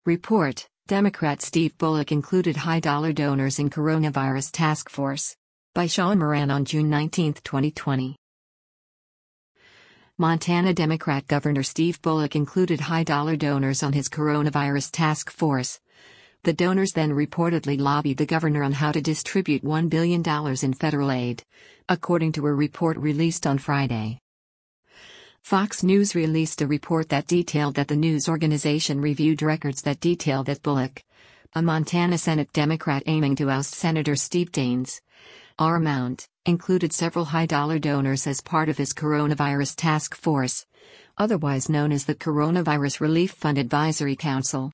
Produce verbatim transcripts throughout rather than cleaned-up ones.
Report: Democrat Steve Bullock included high-dollar donors in coronavirus task force. By Sean Moran on June nineteenth, twenty twenty. Montana Democrat Governor Steve Bullock included high-dollar donors on his coronavirus task force. The donors then reportedly lobbied the governor on how to distribute one billion dollars in federal aid, according to a report released on Friday. Fox News released a report that detailed that the news organization reviewed records that detail that Bullock, a Montana Senate Democrat aiming to oust Senator Steve Daines, R. Mount, included several high-dollar donors as part of his coronavirus task force, otherwise known as the Coronavirus Relief Fund Advisory Council.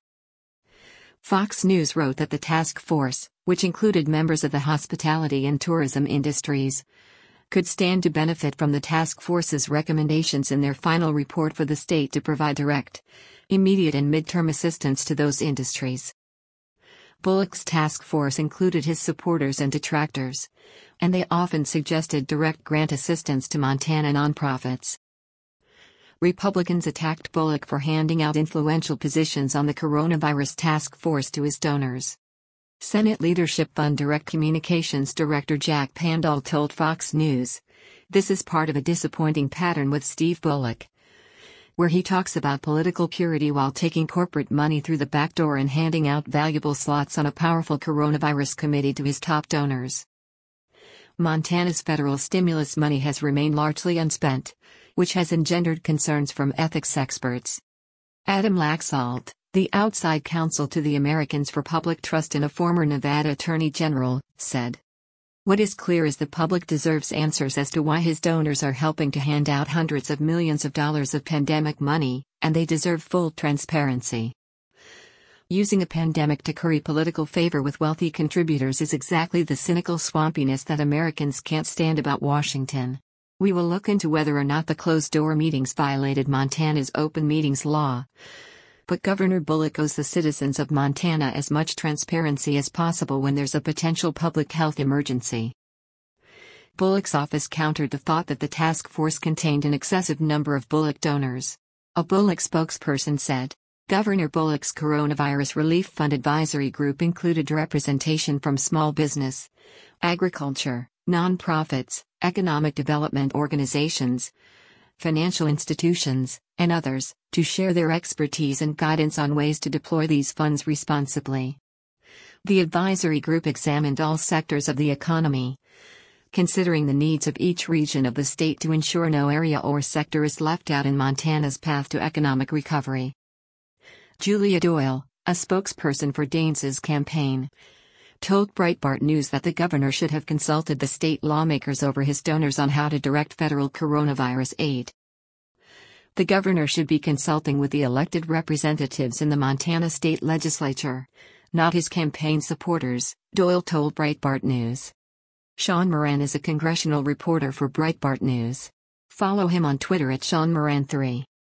Fox News wrote that the task force, which included members of the hospitality and tourism industries, could stand to benefit from the task force's recommendations in their final report for the state to provide direct, immediate and midterm assistance to those industries. Bullock's task force included his supporters and detractors, and they often suggested direct grant assistance to Montana nonprofits. Republicans attacked Bullock for handing out influential positions on the coronavirus task force to his donors. Senate Leadership Fund Direct Communications Director Jack Pandal told Fox News, "This is part of a disappointing pattern with Steve Bullock, where he talks about political purity while taking corporate money through the back door and handing out valuable slots on a powerful coronavirus committee to his top donors." Montana's federal stimulus money has remained largely unspent, which has engendered concerns from ethics experts. Adam Laxalt, the outside counsel to the Americans for Public Trust and a former Nevada Attorney General, said, "What is clear is the public deserves answers as to why his donors are helping to hand out hundreds of millions of dollars of pandemic money, and they deserve full transparency. Using a pandemic to curry political favor with wealthy contributors is exactly the cynical swampiness that Americans can't stand about Washington. We will look into whether or not the closed-door meetings violated Montana's open meetings law. But Governor Bullock owes the citizens of Montana as much transparency as possible when there's a potential public health emergency." Bullock's office countered the thought that the task force contained an excessive number of Bullock donors. A Bullock spokesperson said, "Governor Bullock's Coronavirus Relief Fund Advisory Group included representation from small business, agriculture, nonprofits, economic development organizations, financial institutions, and others, to share their expertise and guidance on ways to deploy these funds responsibly. The advisory group examined all sectors of the economy, considering the needs of each region of the state to ensure no area or sector is left out in Montana's path to economic recovery." Julia Doyle, a spokesperson for Daines's campaign, told Breitbart News that the governor should have consulted the state lawmakers over his donors on how to direct federal coronavirus aid. "The governor should be consulting with the elected representatives in the Montana state legislature, not his campaign supporters," Doyle told Breitbart News. Sean Moran is a congressional reporter for Breitbart News. Follow him on Twitter at Sean Moran three.